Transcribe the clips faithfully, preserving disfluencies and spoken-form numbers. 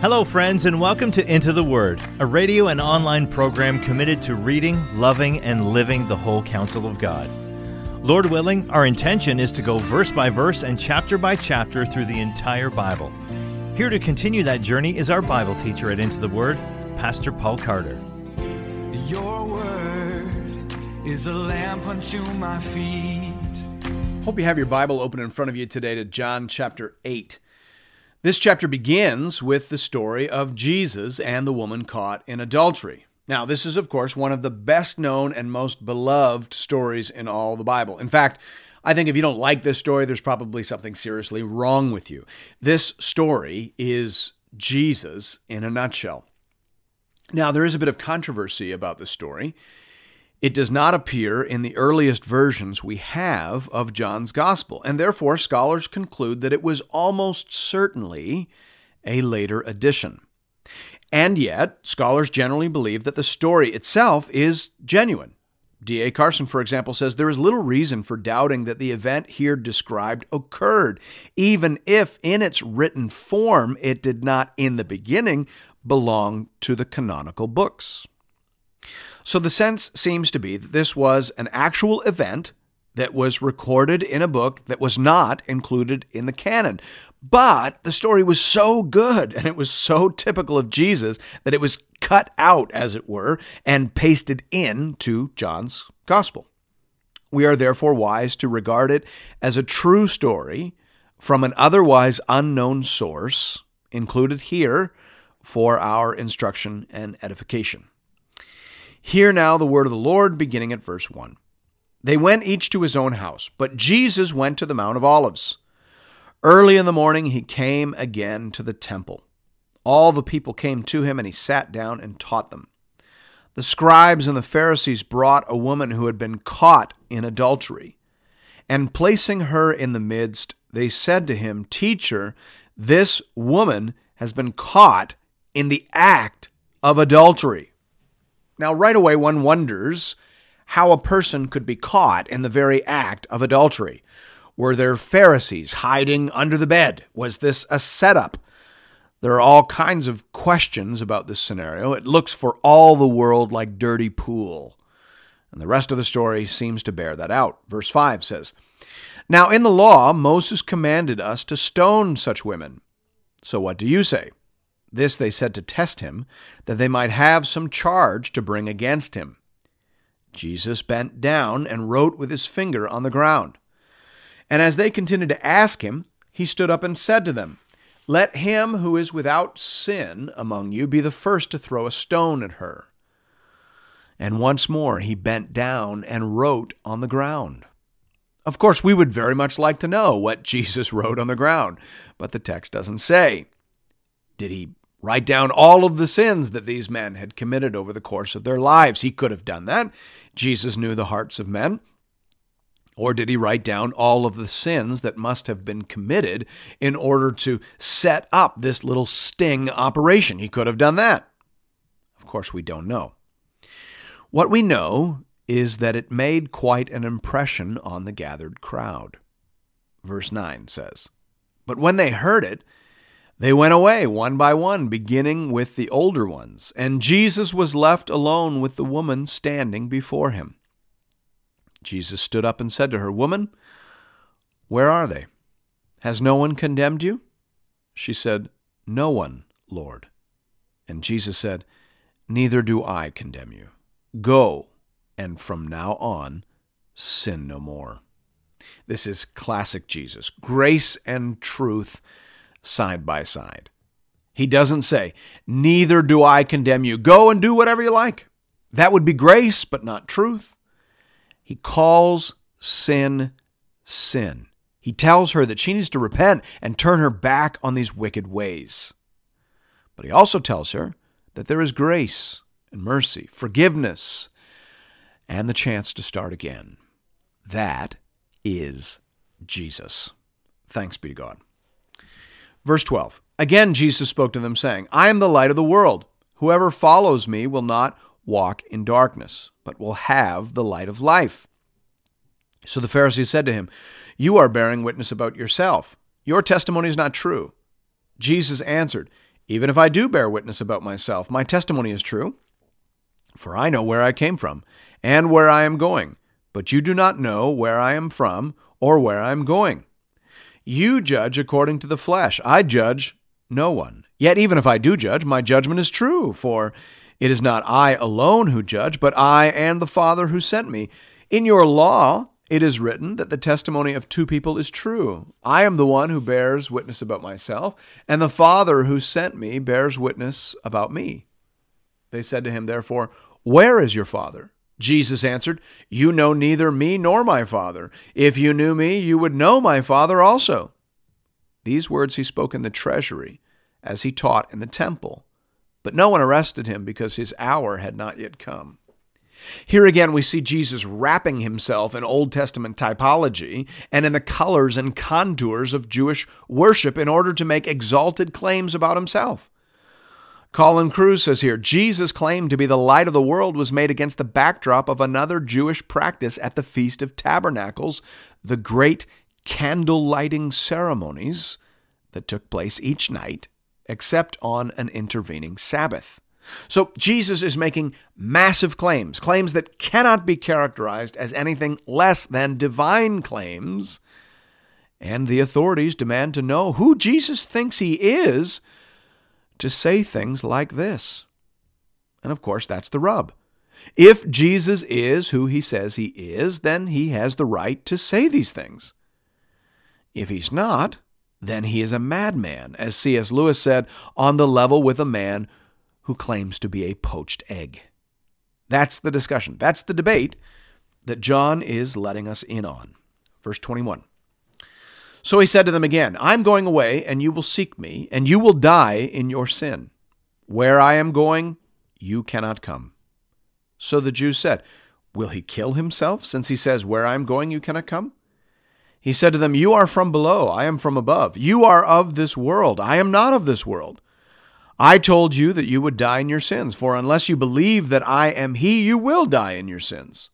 Hello, friends, and welcome to Into the Word, a radio and online program committed to reading, loving, and living the whole counsel of God. Lord willing, our intention is to go verse by verse and chapter by chapter through the entire Bible. Here to continue that journey is our Bible teacher at Into the Word, Pastor Paul Carter. Your word is a lamp unto my feet. Hope you have your Bible open in front of you today to John chapter eight. This chapter begins with the story of Jesus and the woman caught in adultery. Now, this is, of course, one of the best known and most beloved stories in all the Bible. In fact, I think if you don't like this story, there's probably something seriously wrong with you. This story is Jesus in a nutshell. Now, there is a bit of controversy about this story. It does not appear in the earliest versions we have of John's Gospel, and therefore scholars conclude that it was almost certainly a later addition. And yet, scholars generally believe that the story itself is genuine. D A Carson, for example, says there is little reason for doubting that the event here described occurred, even if in its written form it did not in the beginning belong to the canonical books. So the sense seems to be that this was an actual event that was recorded in a book that was not included in the canon. But the story was so good and it was so typical of Jesus that it was cut out, as it were, and pasted into John's Gospel. We are therefore wise to regard it as a true story from an otherwise unknown source, included here for our instruction and edification. Hear now the word of the Lord, beginning at verse one. They went each to his own house, but Jesus went to the Mount of Olives. Early in the morning he came again to the temple. All the people came to him, and he sat down and taught them. The scribes and the Pharisees brought a woman who had been caught in adultery, and placing her in the midst, they said to him, "Teacher, this woman has been caught in the act of adultery." Now, right away, one wonders how a person could be caught in the very act of adultery. Were there Pharisees hiding under the bed? Was this a setup? There are all kinds of questions about this scenario. It looks for all the world like dirty pool. And the rest of the story seems to bear that out. Verse five says, "Now in the law, Moses commanded us to stone such women. So what do you say?" This they said to test him, that they might have some charge to bring against him. Jesus bent down and wrote with his finger on the ground. And as they continued to ask him, he stood up and said to them, "Let him who is without sin among you be the first to throw a stone at her." And once more he bent down and wrote on the ground. Of course, we would very much like to know what Jesus wrote on the ground, but the text doesn't say. Did he write down all of the sins that these men had committed over the course of their lives? He could have done that. Jesus knew the hearts of men. Or did he write down all of the sins that must have been committed in order to set up this little sting operation? He could have done that. Of course, we don't know. What we know is that it made quite an impression on the gathered crowd. Verse nine says, "But when they heard it, they went away one by one, beginning with the older ones, and Jesus was left alone with the woman standing before him. Jesus stood up and said to her, 'Woman, where are they? Has no one condemned you?' She said, 'No one, Lord.' And Jesus said, 'Neither do I condemn you. Go, and from now on, sin no more.'" This is classic Jesus. Grace and truth side by side. He doesn't say, "Neither do I condemn you. Go and do whatever you like." That would be grace, but not truth. He calls sin, sin. He tells her that she needs to repent and turn her back on these wicked ways. But he also tells her that there is grace and mercy, forgiveness, and the chance to start again. That is Jesus. Thanks be to God. Verse twelve, "Again Jesus spoke to them, saying, 'I am the light of the world. Whoever follows me will not walk in darkness, but will have the light of life.' So the Pharisees said to him, 'You are bearing witness about yourself. Your testimony is not true.' Jesus answered, Even if I do bear witness about myself, my testimony is true. For I know where I came from and where I am going, but you do not know where I am from or where I am going. You judge according to the flesh. I judge no one. Yet even if I do judge, my judgment is true, for it is not I alone who judge, but I and the Father who sent me. In your law, it is written that the testimony of two people is true. I am the one who bears witness about myself, and the Father who sent me bears witness about me. They said to him, therefore, where is your Father? Jesus answered, you know neither me nor my Father. If you knew me, you would know my Father also. These words he spoke in the treasury, as he taught in the temple. But no one arrested him because his hour had not yet come. Here again, we see Jesus wrapping himself in Old Testament typology and in the colors and contours of Jewish worship in order to make exalted claims about himself. Colin Cruz says here, Jesus' claim to be the light of the world was made against the backdrop of another Jewish practice at the Feast of Tabernacles, the great candle lighting ceremonies that took place each night, except on an intervening Sabbath. So Jesus is making massive claims, claims that cannot be characterized as anything less than divine claims, and the authorities demand to know who Jesus thinks he is to say things like this. And of course, that's the rub. If Jesus is who he says he is, then he has the right to say these things. If he's not, then he is a madman, as C S Lewis said, on the level with a man who claims to be a poached egg. That's the discussion. That's the debate that John is letting us in on. Verse twenty-one. So he said to them again, I'm going away, and you will seek me, and you will die in your sin. Where I am going, you cannot come. So the Jews said, will he kill himself, since he says, where I am going, you cannot come? He said to them, you are from below, I am from above. You are of this world, I am not of this world. I told you that you would die in your sins, for unless you believe that I am he, you will die in your sins.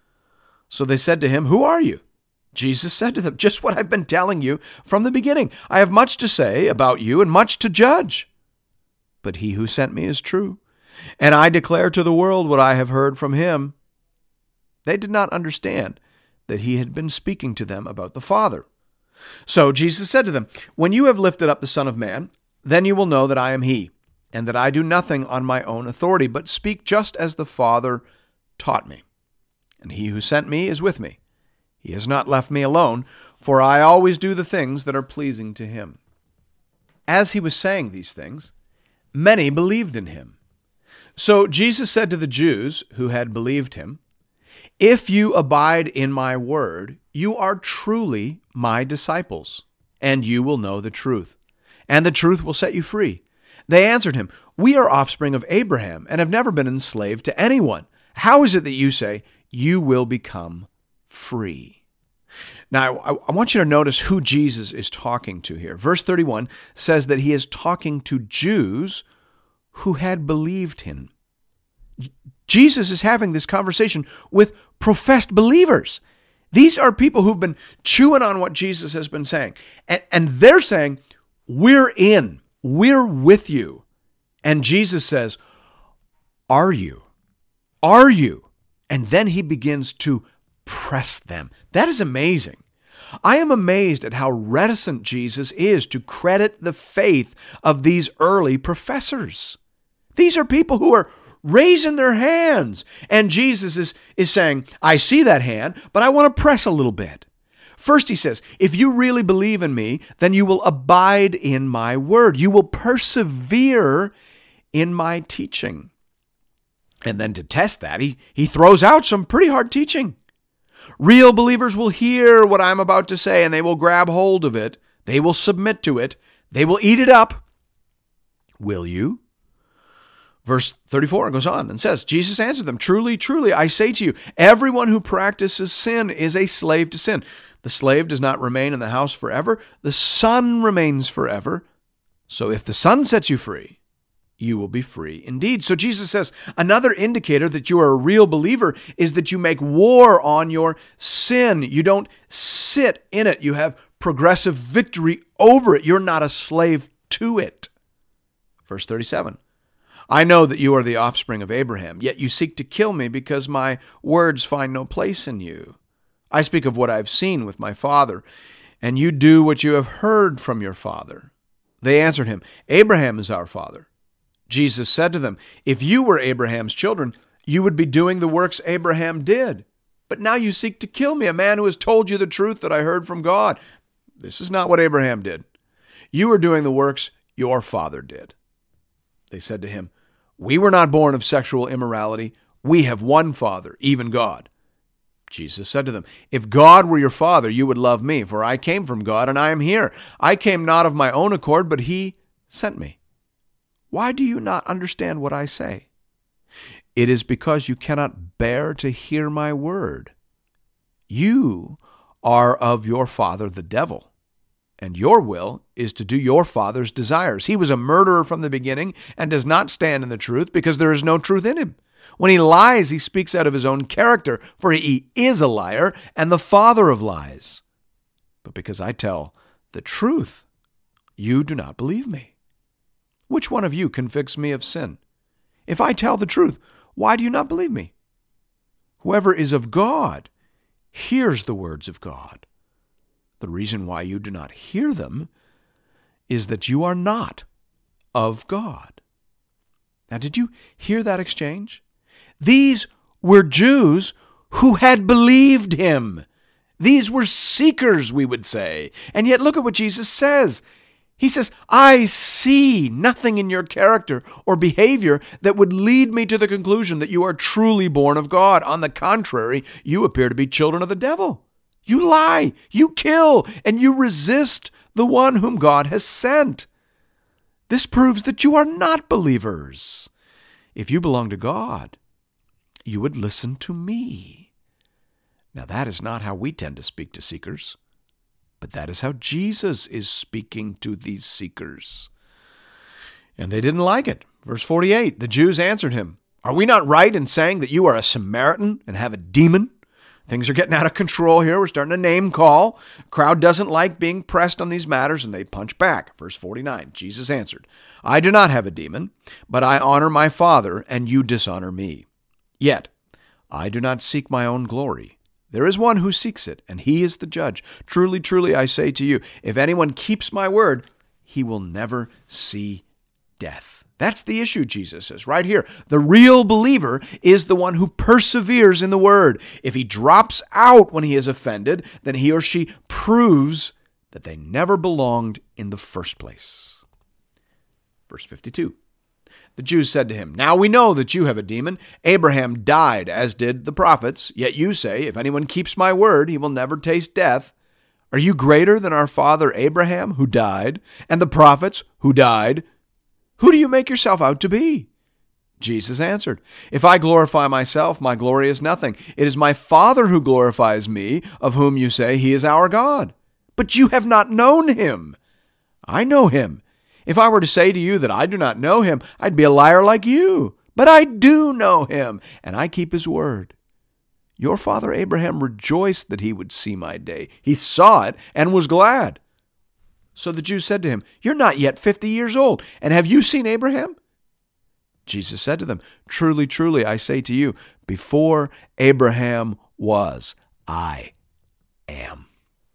So they said to him, who are you? Jesus said to them, just what I've been telling you from the beginning. I have much to say about you and much to judge. But he who sent me is true, and I declare to the world what I have heard from him. They did not understand that he had been speaking to them about the Father. So Jesus said to them, when you have lifted up the Son of Man, then you will know that I am he, and that I do nothing on my own authority, but speak just as the Father taught me. And he who sent me is with me. He has not left me alone, for I always do the things that are pleasing to him. As he was saying these things, many believed in him. So Jesus said to the Jews who had believed him, if you abide in my word, you are truly my disciples, and you will know the truth, and the truth will set you free. They answered him, we are offspring of Abraham and have never been enslaved to anyone. How is it that you say you will become free? Now, I want you to notice who Jesus is talking to here. Verse thirty-one says that he is talking to Jews who had believed him. Jesus is having this conversation with professed believers. These are people who've been chewing on what Jesus has been saying. And, and they're saying, we're in, we're with you. And Jesus says, are you? Are you? And then he begins to press them. That is amazing. I am amazed at how reticent Jesus is to credit the faith of these early professors. These are people who are raising their hands. And Jesus is, is saying, I see that hand, but I want to press a little bit. First, he says, if you really believe in me, then you will abide in my word. You will persevere in my teaching. And then to test that, he, he throws out some pretty hard teaching. Real believers will hear what I'm about to say, and they will grab hold of it. They will submit to it. They will eat it up. Will you? Verse thirty-four goes on and says, Jesus answered them, truly, truly, I say to you, everyone who practices sin is a slave to sin. The slave does not remain in the house forever. The Son remains forever. So if the Son sets you free, you will be free indeed. So Jesus says, another indicator that you are a real believer is that you make war on your sin. You don't sit in it. You have progressive victory over it. You're not a slave to it. Verse thirty-seven, I know that you are the offspring of Abraham, yet you seek to kill me because my words find no place in you. I speak of what I have seen with my father, and you do what you have heard from your father. They answered him, Abraham is our father. Jesus said to them, if you were Abraham's children, you would be doing the works Abraham did. But now you seek to kill me, a man who has told you the truth that I heard from God. This is not what Abraham did. You are doing the works your father did. They said to him, we were not born of sexual immorality. We have one Father, even God. Jesus said to them, if God were your Father, you would love me, for I came from God and I am here. I came not of my own accord, but he sent me. Why do you not understand what I say? It is because you cannot bear to hear my word. You are of your father the devil, and your will is to do your father's desires. He was a murderer from the beginning and does not stand in the truth because there is no truth in him. When he lies, he speaks out of his own character, for he is a liar and the father of lies. But because I tell the truth, you do not believe me. Which one of you convicts me of sin? If I tell the truth, why do you not believe me? Whoever is of God hears the words of God. The reason why you do not hear them is that you are not of God. Now, did you hear that exchange? These were Jews who had believed him. These were seekers, we would say. And yet look at what Jesus says. He says, I see nothing in your character or behavior that would lead me to the conclusion that you are truly born of God. On the contrary, you appear to be children of the devil. You lie, you kill, and you resist the one whom God has sent. This proves that you are not believers. If you belong to God, you would listen to me. Now that is not how we tend to speak to seekers, but that is how Jesus is speaking to these seekers. And they didn't like it. Verse forty-eight, the Jews answered him, are we not right in saying that you are a Samaritan and have a demon? Things are getting out of control here. We're starting to name call. Crowd doesn't like being pressed on these matters, and they punch back. Verse forty-nine, Jesus answered, I do not have a demon, but I honor my Father, and you dishonor me. Yet I do not seek my own glory. There is one who seeks it, and he is the judge. Truly, truly, I say to you, if anyone keeps my word, he will never see death. That's the issue, Jesus says, right here. The real believer is the one who perseveres in the word. If he drops out when he is offended, then he or she proves that they never belonged in the first place. Verse fifty-two. The Jews said to him, now we know that you have a demon. Abraham died, as did the prophets. Yet you say, if anyone keeps my word, he will never taste death. Are you greater than our father Abraham, who died, and the prophets, who died? Who do you make yourself out to be? Jesus answered, if I glorify myself, my glory is nothing. It is my Father who glorifies me, of whom you say he is our God. But you have not known him. I know him. If I were to say to you that I do not know him, I'd be a liar like you. But I do know him, and I keep his word. Your father Abraham rejoiced that he would see my day. He saw it and was glad. So the Jews said to him, you're not yet fifty years old, and have you seen Abraham? Jesus said to them, truly, truly, I say to you, before Abraham was, I am.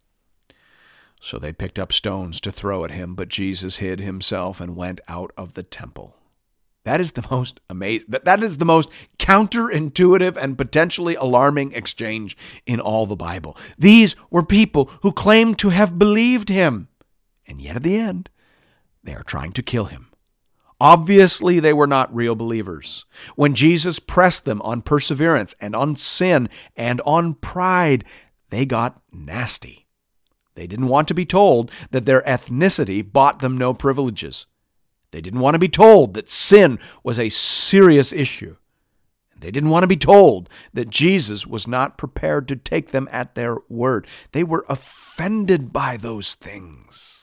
So they picked up stones to throw at him, but Jesus hid himself and went out of the temple. That is the most amazing, that is the most counterintuitive and potentially alarming exchange in all the Bible. These were people who claimed to have believed him, and yet at the end, they are trying to kill him. Obviously, they were not real believers. When Jesus pressed them on perseverance and on sin and on pride, they got nasty. They didn't want to be told that their ethnicity bought them no privileges. They didn't want to be told that sin was a serious issue. They didn't want to be told that Jesus was not prepared to take them at their word. They were offended by those things.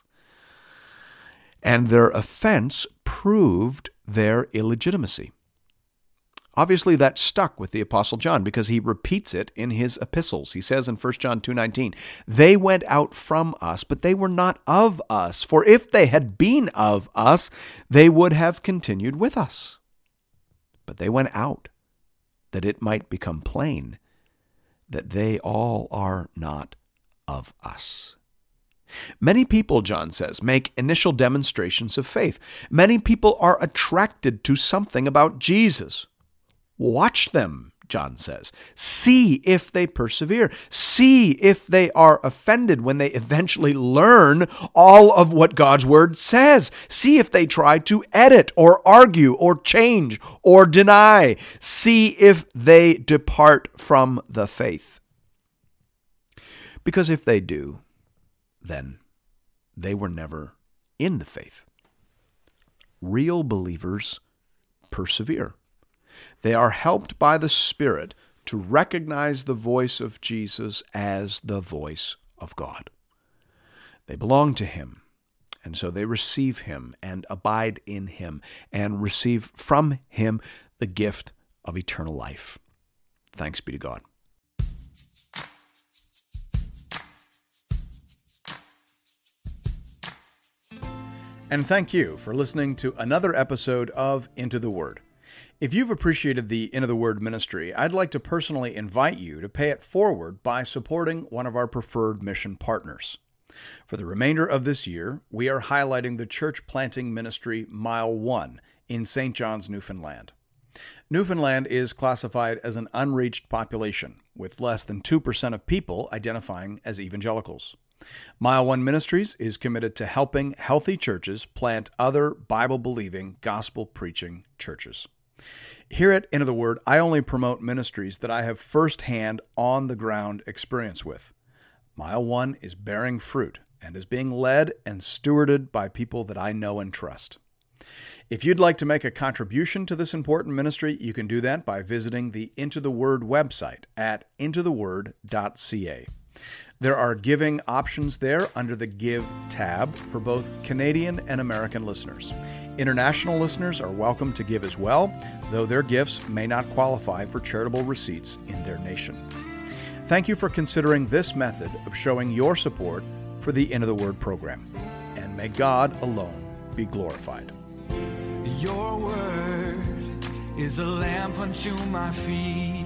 And their offense proved their illegitimacy. Obviously, that stuck with the Apostle John because he repeats it in his epistles. He says in First John two nineteen, "They went out from us, but they were not of us. For if they had been of us, they would have continued with us. But they went out, that it might become plain that they all are not of us." Many people, John says, make initial demonstrations of faith. Many people are attracted to something about Jesus. Watch them, John says. See if they persevere. See if they are offended when they eventually learn all of what God's Word says. See if they try to edit or argue or change or deny. See if they depart from the faith. Because if they do, then they were never in the faith. Real believers persevere. They are helped by the Spirit to recognize the voice of Jesus as the voice of God. They belong to Him, and so they receive Him and abide in Him and receive from Him the gift of eternal life. Thanks be to God. And thank you for listening to another episode of Into the Word. If you've appreciated the Into the Word ministry, I'd like to personally invite you to pay it forward by supporting one of our preferred mission partners. For the remainder of this year, we are highlighting the church planting ministry Mile One in Saint John's, Newfoundland. Newfoundland is classified as an unreached population, with less than two percent of people identifying as evangelicals. Mile One Ministries is committed to helping healthy churches plant other Bible-believing, gospel-preaching churches. Here at Into the Word, I only promote ministries that I have firsthand, on-the-ground experience with. Mile One is bearing fruit and is being led and stewarded by people that I know and trust. If you'd like to make a contribution to this important ministry, you can do that by visiting the Into the Word website at into the word dot c a. There are giving options there under the Give tab for both Canadian and American listeners. International listeners are welcome to give as well, though their gifts may not qualify for charitable receipts in their nation. Thank you for considering this method of showing your support for the Into the Word program, and may God alone be glorified. Your word is a lamp unto my feet